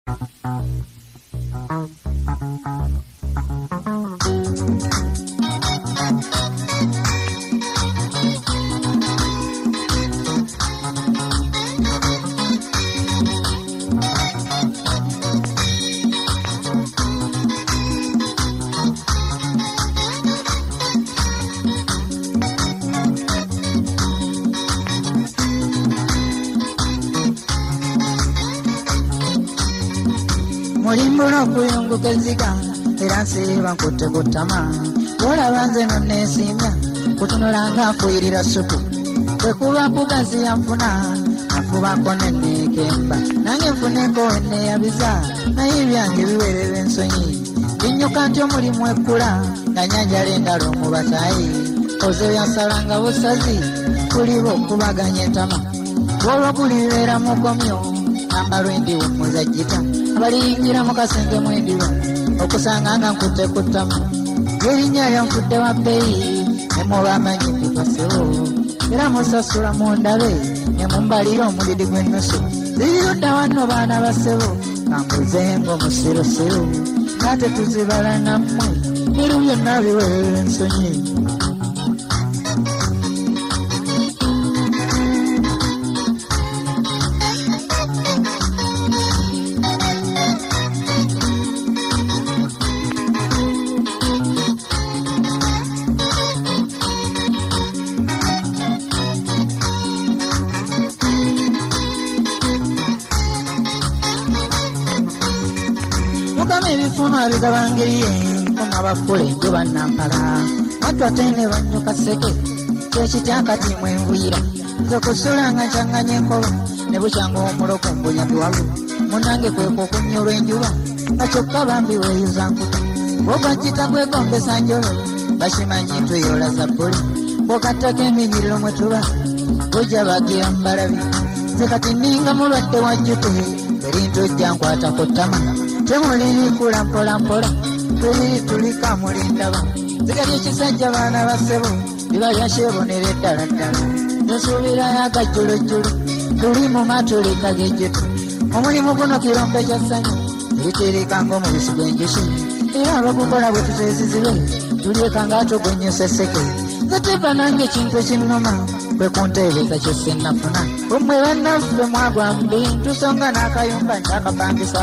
Mulimbuno kuyunguka enziga era nsiiba nkutte ku ttama olaba nze nonneesiimya kutunula ng'afuuyirira supu bwe kuba kugaziya nfuna nafubako nenneekemba nange nfuneko wenneeyabiza naye ebyange biweerera ensonyi binnyuka nti omulimu ekkula nga nyanjala endala omubatayi oze byansalanga busazi kuliba okubaganya entama olwo kulibeera mukomyo namba lwendi wummuza jjita abaliyingira mu kasenge mwendirwa okusanga nga nkutte ku ttama erinnya lyanfudde wa bbeeyi ne muba amanyi mbipasewo era musasula mundabe ne mumbalira omuliri gw'ennusu zirirudda wanno baana basebo kanguzenga omusirusiru nga tetuzibala nammwe biru byonna biweerera ensonyi ebifunwa bigabangeriye nkoma bafula enjuba nampala matwatene banyuka seke kyekityakati mwenvuyira nze kusulanga nkyanganya enkoba ne bukyanga omuloko mbunyabiwalu munange kweka okunyolwa enjuba nga kyokka bambi weeyuza nkuta bwogajjita kwegombesa njolo bakimanyi ntweyola za bbuli bwokattako eminyiriro mwe tuba bujja bagira mbalabi nze kati nninga mulwadde wajjute erintu ojja nkwata ku ttama temuliri kula mpolampola tuliri tulika mulindaba zigali ekisajja baana basebo liba lyakyebonera eddala ddala nsuubirayo agajjulojjulo tuli mu matulika g'ejjetu omulimu guno kirombe kya ssanyu eritirikanga omubisi gw'enjuki era abagukola bwe tuteezizibe tulyeka ng'atugonyesa esseke nzeteeba nange ekintu ekinnuma kwe kunteebeeza kye sinnafuna omwe bannaffe mwagwa mu bintu so nga n'akayumba nkyakapangisa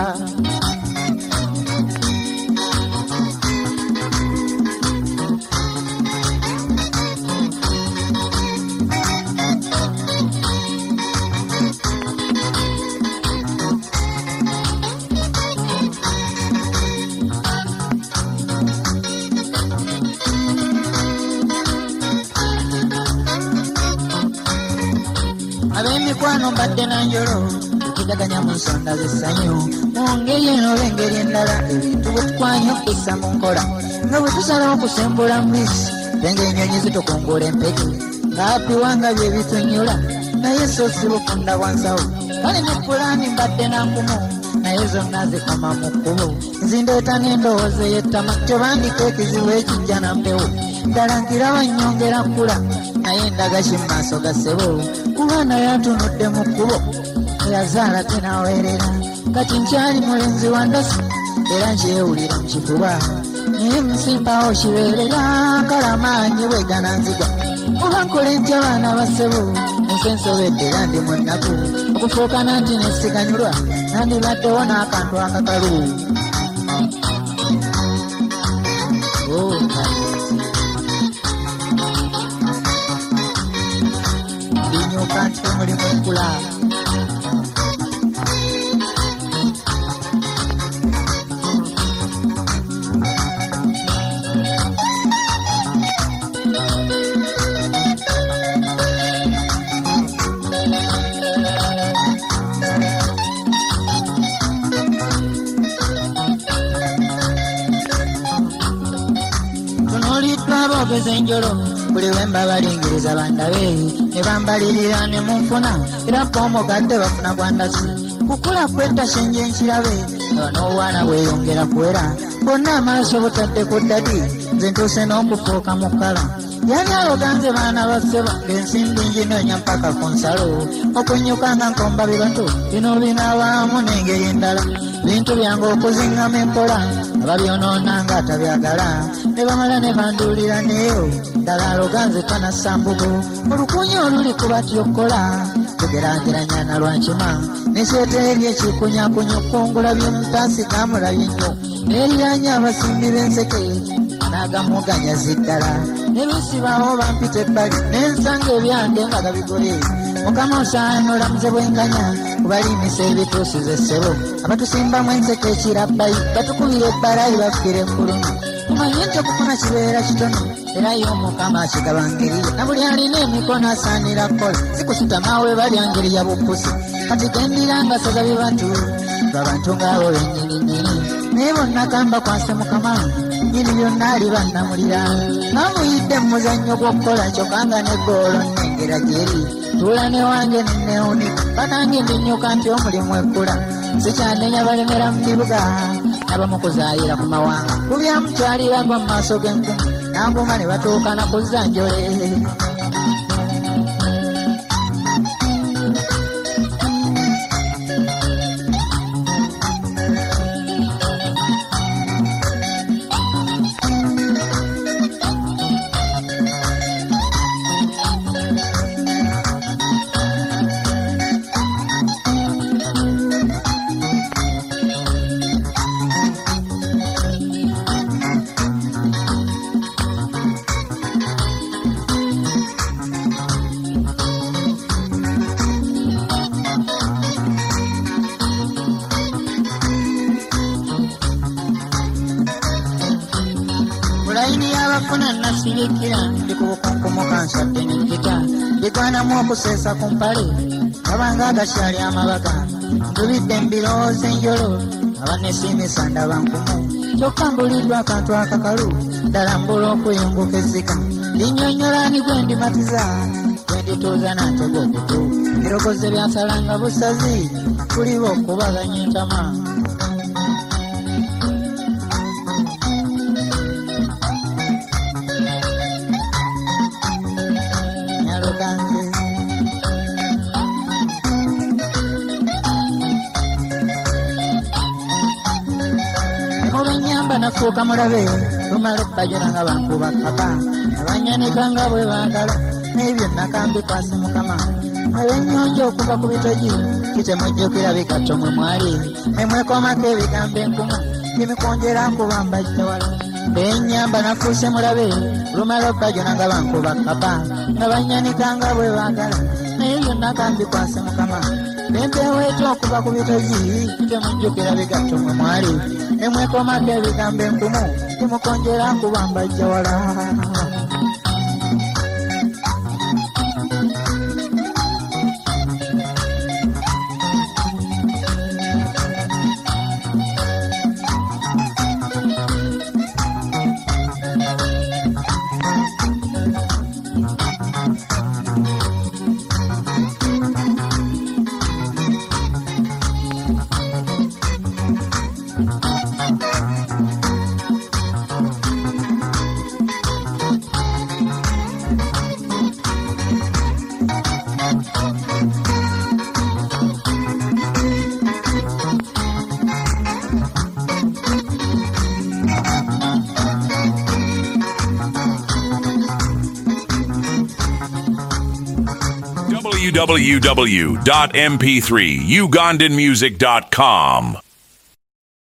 ab'emikwano mbadde nanjolo tukigaganya mu nsonda z'essanyu mu ngeri eno oba engeri endala ebintu bwe tukwanya okussa mu nkola nga bwe tusalawo okusembula misi benga ennyonyi zitukungula empeke ng'apiwanga bye bitunnyula naye so si bufunda bwa nsawo kale ne pulaani mbadde nankumu naye zonna zikoma mu kkubo nzindeeta n'endowooza ey'ettama kyobandika ekizibu ekijja nampewo ddala nkiraba nnyongera kkula naye ndaga ki mu maaso ga ssebo kuba naye atunudde mu kkubo eyazaala tenaweerera kati nkyali mulenzi wa ndasi era nkyewulira mu kifuba naye musimpawo kibeerera kalamaanyi bwegananziga kuba nkola entya baana bassebo ensensobedde era ndi mu nnaku okufuukana nti nesiganyulwa nandibaddewo n'akantu akakalu ndinyuka nti omulimu nkula enjolo buli wemba balingiriza bandabe ne bambalirira ne munfuna era koomugadde bafuna gwandasi kukula kwetta shenje nkirabe n'obwana bweyongera kuwera bonna amaaso butadde ku ddadi nze ntuuse n'okufuuka mu kkala yali aloganze baana bassebo ng'ensimbi njinoonya mpaka ku nsalo okunyuka nga nkomba bibatu bino binaabaamu n'engeri endala bintu byange okuzingamu empola ababyonoona nga atabyagala ne bamala ne banduulira neyo ddala aloganze tanasambugo olukunya oluli kuba tyokkola tugeraageranya na lwankima nekyeta eby'ekikunyakunya okungula by'omutaasi gamulabye nnyo n'eriranya abasimbi b'enseke n'agamuganya ziddala ne bisibawo bampita ebbali n'ensanga ebyange nga gabigole mukama osaana olamuze bwenkanya kubalimisa ebituusiza essebo abatusimbamu enseke ekirabbayi batukubira ebbalayi bafikire eggulumi mumanye nti okufuna kibeera kitono era ye omukama akigaba ngeri na buli alina emikono asaanira kukola sikusitamawe balya ngeri ya buppusi kati gendira nga saza bibatu lwabantu ngaabo bennyininyini naye bonna gamba kwase mukama nyini byonna ali bannamulira bamuyidde mu muzannyo gw'okukola kyokanga n'eggoolo nnengera gyeri tuula ne wange nenneewuni banange ndinnyuka nti omulimu ekkula sikyanenya balemera mu kibuga nabamukuzaayira ku mawanga kubyamukyaliragwa mu maaso g'enkumu nanguma ne batuuka na kuzza njole nasibikira ndi ku bukunkumu kansadde n'empita bigwanamu okuseesa ku mpale kabanga agakyali amabaga ndubidde mbirowooza enjolo abanesiimisa ndaba nkumu kyokka mbuliddwa akantu akakalu ddala mbula okuyunguka ezzika linnyonnyolani gwe ndimatiza gwe ndituuza n'antega okutu birogoze byansalanga busazi kuliba okubaganya entama nafuuka mulabe lumala obbajula nga bankuba kapa abanyanika nga bwe baagala n'ebyo nakambi kwasi mukama abennyonja okuva ku bitogi kitemujjukira bikatto mwe mwali nemwekomako ebigambo enkumu bimikonjera nkubamba jjawala bennyamba nafuuse mulabe lumala obbajula nga bankuba kapa nga banyanika nga bwe baagala n'ebyo nakambi kwasi mukama bempeweeta okuva ku bitogi kitemujjukira bigatto mwe mwali nemwekomako ebigambo enkumu bimukonjera nkubamba jjawala www.mp3ugandanmusic.com